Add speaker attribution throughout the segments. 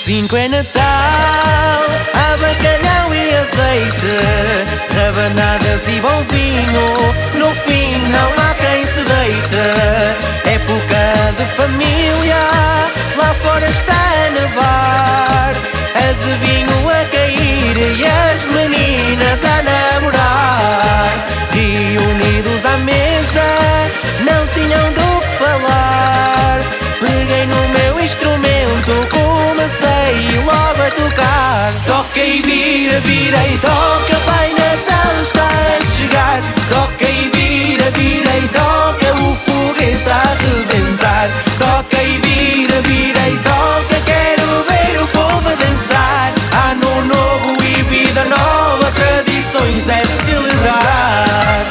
Speaker 1: 5 é Natal, há bacalhau e azeite, rabanadas e bom vinho, no fim não há quem se deite. Época de família, lá fora está a nevar, azevinho a cair e as meninas a namorar. Reunidos à mesa, não tinham do que falar, peguei no meu instrumento, comecei logo a tocar. Toca e vira, vira e toca, Pai Natal está a chegar. Toca e vira, vira e toca, o foguete a arrebentar. Toca e vira, vira e toca, quero ver o povo a dançar. Ano novo e vida nova, tradições é celebrar.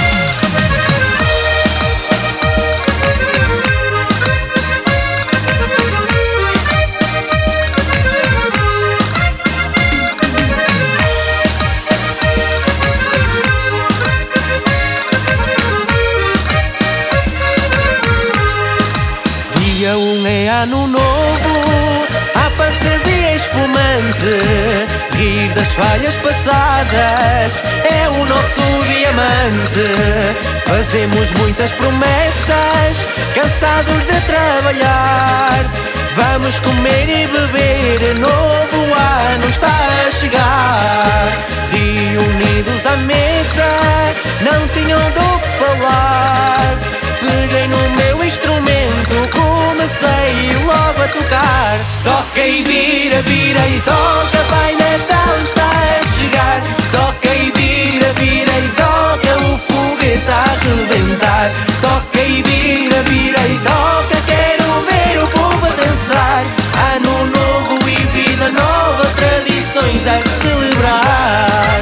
Speaker 1: Dia 1 é ano novo, há passeios e espumante, rir das falhas passadas é o nosso diamante. Fazemos muitas promessas, cansados de trabalhar, vamos comer e beber, novo ano está a chegar. Reunidos à mesa, não tinham do que falar, peguei no meu instrumento, comecei logo a tocar. Toca e vira, vira e toca, Pai Natal está a chegar. Toca e vira, vira e toca, o foguete a arrebentar. Toca e vira, vira e toca, quero ver o povo a dançar. Ano novo e vida nova, tradições a celebrar.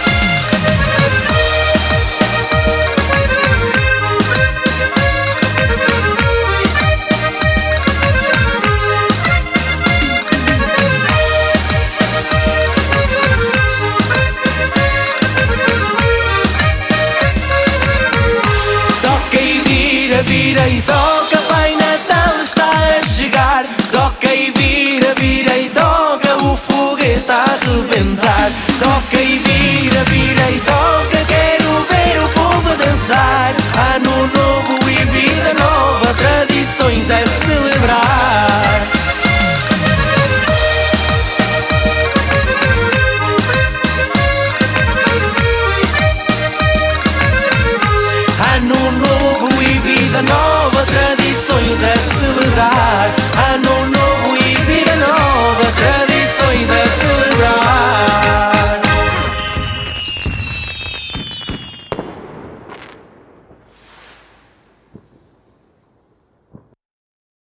Speaker 1: Vira e toca, Pai Natal está a chegar. Toca e vira, vira e toca, o foguete a arrebentar.